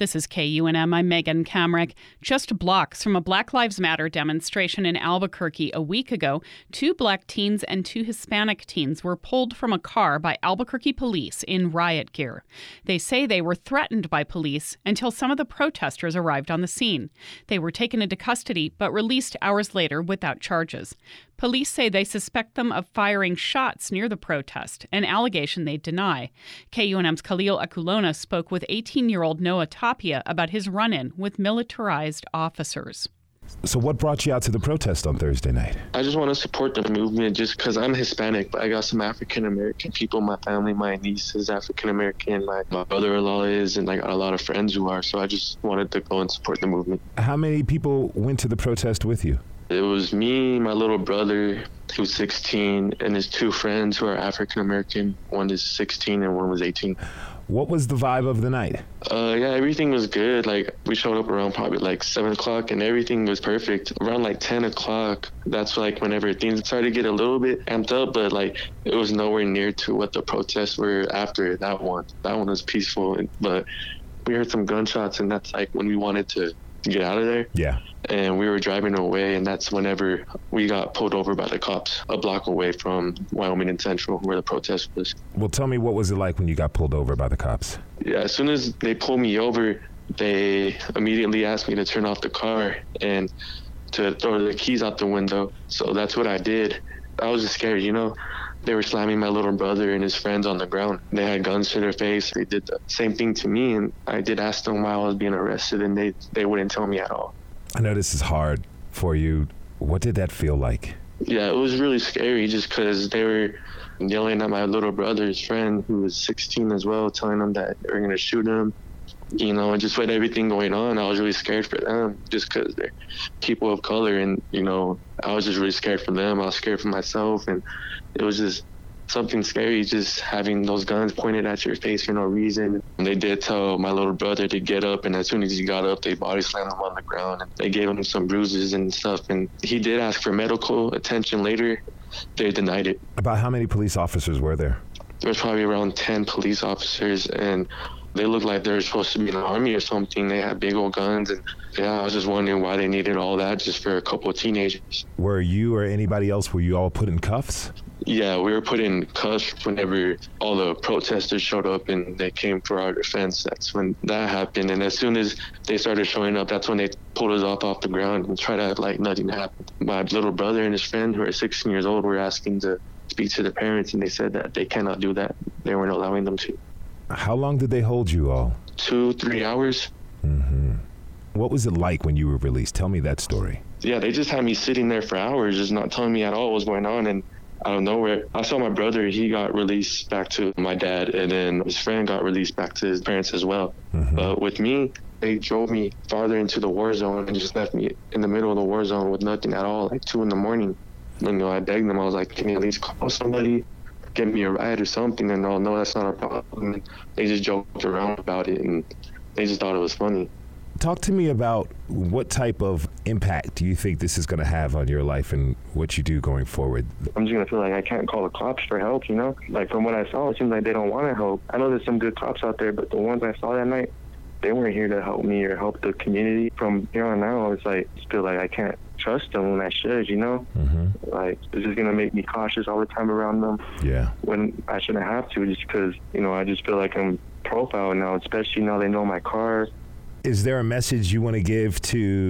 This is KUNM. I'm Megan Kamrick. Just blocks from a Black Lives Matter demonstration in Albuquerque a week ago, 2 black teens and 2 Hispanic teens were pulled from a car by Albuquerque police in riot gear. They say they were threatened by police until some of the protesters arrived on the scene. They were taken into custody but released hours later without charges. Police say they suspect them of firing shots near the protest, an allegation they deny. KUNM's Khalil Akulona spoke with 18-year-old Noah Tapia about his run-in with militarized officers. So what brought you out to the protest on Thursday night? I just want to support the movement just because I'm Hispanic, but I got some African-American people in my family. My niece is African-American, my brother-in-law is, and I got a lot of friends who are, so I just wanted to go and support the movement. How many people went to the protest with you? It was me, my little brother, who's 16, and his 2 friends who are African-American. One is 16 and one was 18. What was the vibe of the night? Yeah, everything was good. Like, we showed up around probably like 7 o'clock and everything was perfect. Around like 10 o'clock, that's like whenever things started to get a little bit amped up, but like it was nowhere near to what the protests were after that one. That one was peaceful, but we heard some gunshots, and that's like when we wanted to get out of there. Yeah. And we were driving away, and that's whenever we got pulled over by the cops a block away from Wyoming and Central, where the protest was. Well, tell me, what was it like when you got pulled over by the cops? Yeah, as soon as they pulled me over, they immediately asked me to turn off the car and to throw the keys out the window. So that's what I did. I was just scared, you know. They were slamming my little brother and his friends on the ground. They had guns to their face. They did the same thing to me, and I did ask them why I was being arrested, and they wouldn't tell me at all. I know this is hard for you. What did that feel like? Yeah, it was really scary just because they were yelling at my little brother's friend, who was 16 as well, telling them that they were going to shoot him. You know, and just with everything going on, I was really scared for them just because they're people of color. And, you know, I was just really scared for them. I was scared for myself. And it was just something scary just having those guns pointed at your face for no reason. And they did tell my little brother to get up, and as soon as he got up, they body slammed him on the ground, and they gave him some bruises and stuff. And he did ask for medical attention later. They denied it. About how many police officers were there? There was probably around 10 police officers, and they looked like they were supposed to be in the army or something. They had big old guns, and yeah, I was just wondering why they needed all that just for a couple of teenagers. Were you or anybody else, were you all put in cuffs? Yeah, we were put in cuffs whenever all the protesters showed up and they came for our defense. That's when that happened. And as soon as they started showing up, that's when they pulled us off the ground and tried to act like nothing happened. My little brother and his friend, who are 16 years old, were asking to speak to the parents, and they said that they cannot do that. They weren't allowing them to. How long did they hold you all? 2-3 hours. Mm-hmm. What was it like when you were released? Tell me that story. Yeah, they just had me sitting there for hours, just not telling me at all what was going on. And out of nowhere, I saw my brother. He got released back to my dad, and then his friend got released back to his parents as well. Mm-hmm. But with me, they drove me farther into the war zone and just left me in the middle of the war zone with nothing at all, like 2 a.m. You know, I begged them. I was like, can you at least call somebody, get me a ride or something? And they're all, no, that's not a problem. And they just joked around about it, and they just thought it was funny. Talk to me about what type of impact do you think this is going to have on your life and what you do going forward? I'm just going to feel like I can't call the cops for help, you know? Like, from what I saw, it seems like they don't want to help. I know there's some good cops out there, but the ones I saw that night, they weren't here to help me or help the community. From here on out, it's like, I feel like I can't trust them when I should, you know? Mm-hmm. Like, it's just going to make me cautious all the time around them. Yeah. When I shouldn't have to, just because, you know, I just feel like I'm profiled now, especially now they know my car. Is there a message you want to give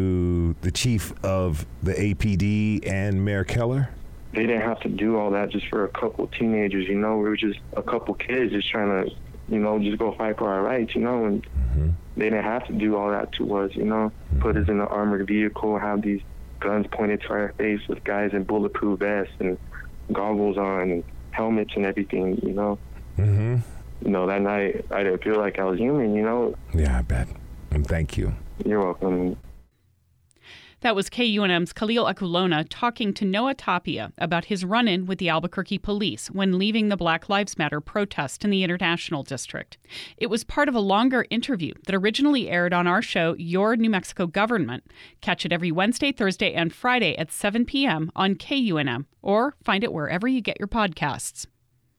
to the chief of the APD and Mayor Keller? They didn't have to do all that just for a couple teenagers, you know? We were just a couple kids just trying to, you know, just go fight for our rights, you know? And they didn't have to do all that to us, you know? Put us in an armored vehicle, have these guns pointed to our face with guys in bulletproof vests and goggles on and helmets and everything, you know? Mm-hmm. You know, that night, I didn't feel like I was human, you know? Yeah, I bet. And thank you. You're welcome. That was KUNM's Khalil Akulona talking to Noah Tapia about his run-in with the Albuquerque police when leaving the Black Lives Matter protest in the International District. It was part of a longer interview that originally aired on our show, Your New Mexico Government. Catch it every Wednesday, Thursday, and Friday at 7 p.m. on KUNM, or find it wherever you get your podcasts.